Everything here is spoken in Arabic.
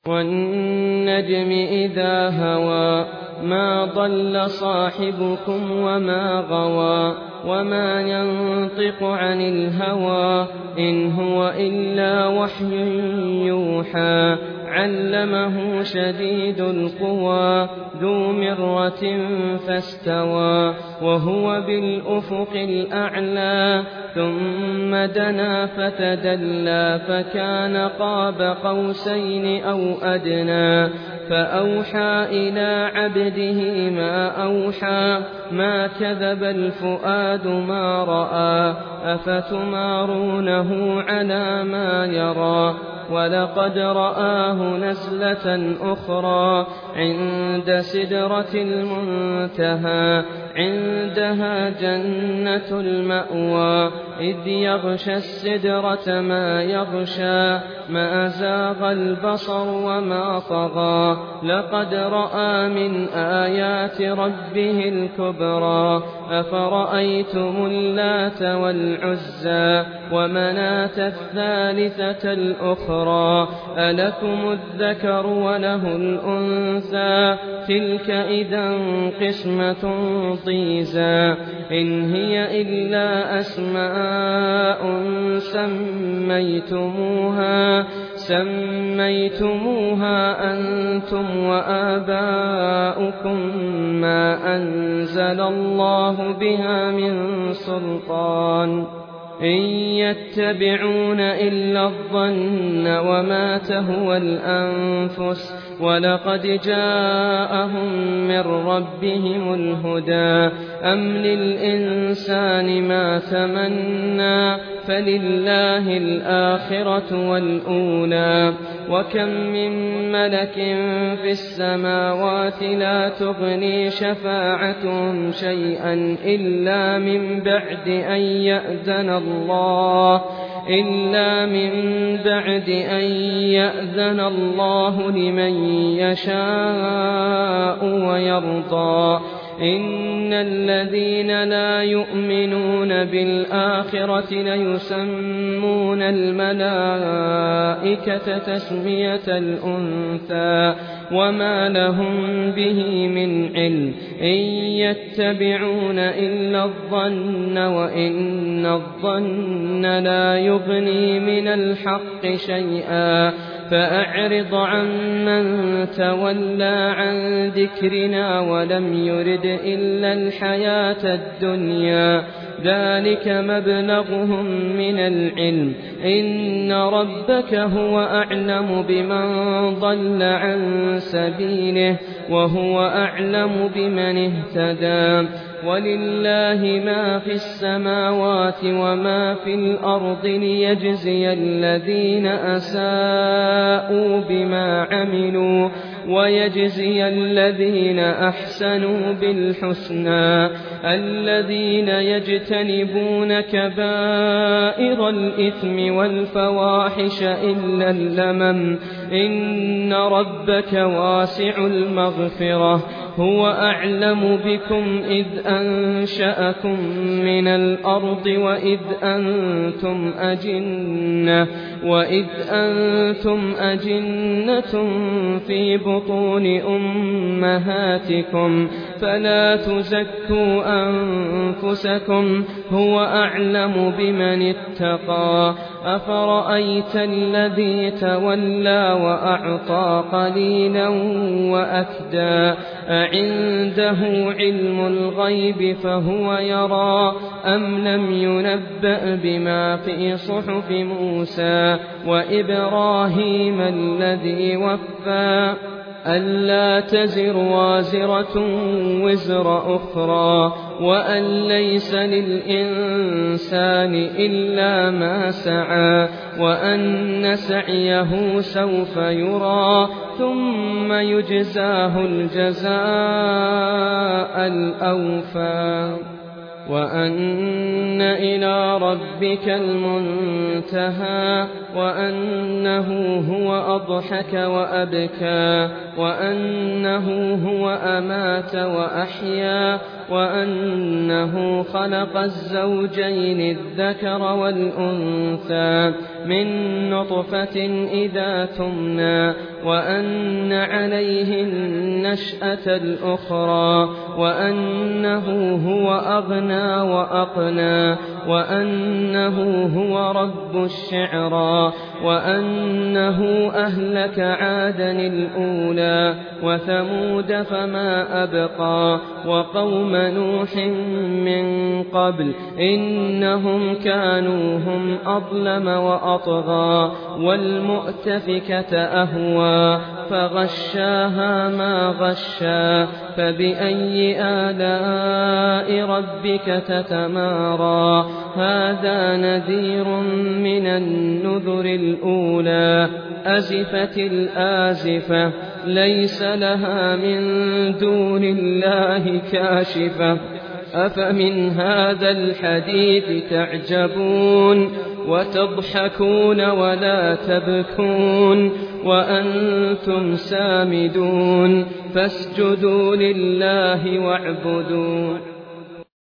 وَالنَّجْمِ إِذَا هَوَىٰ مَا ضَلَّ صَاحِبُكُمْ وَمَا غَوَىٰ وَمَا يَنطِقُ عَنِ الْهَوَىٰ إِنْ هُوَ إِلَّا وَحْيٌ يُوحَىٰ عَلَّمَهُ شَدِيدُ الْقُوَىٰ ذُو مِرَّةٍ فَاسْتَوَىٰ وَهُوَ بِالْأُفُقِ الْأَعْلَىٰ ثُمَّ دَنَا فَتَدَلَّىٰ فَكَانَ قَابَ قَوْسَيْنِ أَوْ أَدْنَىٰ فَأَوْحَىٰ إِلَىٰ عَبْدِهِ مَا أَوْحَىٰ مَا كَذَبَ الْفُؤَادُ مَا رَأَىٰ أَفَتُمَارُونَهُ عَلَىٰ مَا يَرَىٰ وَلَقَدْ رَآهُ نَزْلَةً أُخْرَىٰ عِندَ سِدْرَةِ الْمُنتَهَىٰ عِندَهَا جَنَّةُ الْمَأْوَىٰ إِذْ يَغْشَى السِّدْرَةَ مَا يَغْشَىٰ مَا زَاغَ الْبَصَرُ وَمَا طَغَىٰ لَقَدْ رَأَىٰ مِنْ آيَاتِ رَبِّهِ الْكُبْرَىٰ أَفَرَأَيْتُمُ اللَّاتَ وَالْعُزَّىٰ وَمَنَاةَ الثَّالِثَةَ الْأُخْرَىٰ أَلَكُمُ الذَّكَرُ وَلَهُ الْأُنثَىٰ تِلْكَ إِذًا قِسْمَةٌ ضِيزَىٰ إِنْ هِيَ إِلَّا أَسْمَاءٌ سَمَّيْتُمُوهَا أَنتُمْ وَآبَاؤُكُم مَّا أَنزَلَ اللَّهُ بِهَا مِن سُلْطَانٍ إِن يَتَّبِعُونَ إِلَّا الظَّنَّ وَمَا تَهْوَى الْأَنفُسُ وَلَقَدْ جَاءَهُم مِّن رَّبِّهِمُ الْهُدَىٰ أَمْ لِلْإِنسَانِ مَا تَمَنَّىٰ فَلِلَّهِ الْآخِرَةُ وَالْأُولَىٰ وَكَم مِّن مَّلَكٍ فِي السَّمَاوَاتِ لَا تُغْنِي شَفَاعَتُهُمْ شَيْئًا إِلَّا مِن بَعْدِ أن يَأْذَنَ اللَّهُ لِمَن يَشَاءُ وَيَرْضَىٰ إِنَّ الَّذِينَ لَا يُؤْمِنُونَ بِالْآخِرَةِ لَيُسَمُّونَ الْمَلَائِكَةَ تَسْمِيَةَ الْأُنثَىٰ وَمَا لَهُم بِهِ مِنْ عِلْمٍ إِن يَتَّبِعُونَ إِلَّا الظَّنَّ وَإِنَّ الظَّنَّ لَا يُغْنِي مِنَ الْحَقِّ شَيْئًا فَأَعْرِضْ عَمَّن تَوَلَّىٰ عَن ذِكْرِنَا وَلَمْ يُرِدْ إِلَّا الْحَيَاةَ الدُّنْيَا ذَٰلِكَ مَبْلَغُهُم مِّنَ الْعِلْمِ إِنَّ رَبَّكَ هُوَ أَعْلَمُ بِمَن ضَلَّ عَن سَبِيلِهِ وَهُوَ أَعْلَمُ بِمَنِ اهْتَدَىٰ وَلِلَّهِ مَا فِي السَّمَاوَاتِ وَمَا فِي الْأَرْضِ لِيَجْزِيَ الَّذِينَ أَسَاءُوا بِمَا عَمِلُوا وَيَجْزِيَ الَّذِينَ أَحْسَنُوا بِالْحُسْنَىٰ الَّذِينَ يَجْتَنِبُونَ كَبَائِرَ الْإِثْمِ وَالْفَوَاحِشَ إِلَّا اللَّمَمَ إِنَّ رَبَّكَ وَاسِعُ الْمَغْفِرَةِ هُوَ أَعْلَمُ بِكُمْ إِذْ أَنشَأَكُم مِّنَ الْأَرْضِ وَإِذْ أَنتُمْ أَجِنَّةٌ فِي بُطُونِ أُمَّهَاتِكُمْ فَلَا تُزَكُّوا أَنفُسَكُمْ هُوَ أَعْلَمُ بِمَنِ اتَّقَىٰ أَفَرَأَيْتَ الَّذِي تَوَلَّىٰ وَأَعْطَىٰ قَلِيلًا وَأَكْدَىٰ أَعِندَهُ عِلْمُ الْغَيْبِ فَهُوَ يَرَىٰ أَمْ لَمْ يُنَبَّأْ بِمَا فِي صُحُفِ مُوسَىٰ وَإِبْرَاهِيمَ الَّذِي وَفَّىٰ أَلَّا تَزِرُ وَازِرَةٌ وِزْرَ أُخْرَىٰ وَأَن لَّيْسَ لِلْإِنسَانِ إِلَّا مَا سَعَىٰ وَأَنَّ سَعْيَهُ سَوْفَ يُرَىٰ ثُمَّ يُجْزَاهُ الْجَزَاءَ الْأَوْفَىٰ وَأَنَّ إِلَىٰ رَبِّكَ الْمُنتَهَىٰ وَأَنَّهُ هُوَ أَضْحَكَ وَأَبْكَىٰ وَأَنَّهُ هُوَ أَمَاتَ وَأَحْيَا وَأَنَّهُ خَلَقَ الزَّوْجَيْنِ الذَّكَرَ وَالْأُنثَىٰ مِن نُّطْفَةٍ إِذَا تُمْنَىٰ وأن عليه النشأة الأخرى وأنه هو أغنى وأقنى وأنه هو رب الشعرى وأنه أهلك عادا الأولى وثمود فما أبقى وقوم نوح من قبل إنهم كانوا هم أظلم وأطغى والمؤتفكة أهوى فغشاها ما غشى فبأي آلاء ربك تتمارى هذا نذير من النذر الأولى أزفت الآزفة ليس لها من دون الله كاشفة أفمن هذا الحديث تعجبون وتضحكون ولا تبكون وأنتم سامدون فاسجدوا لله واعبدوا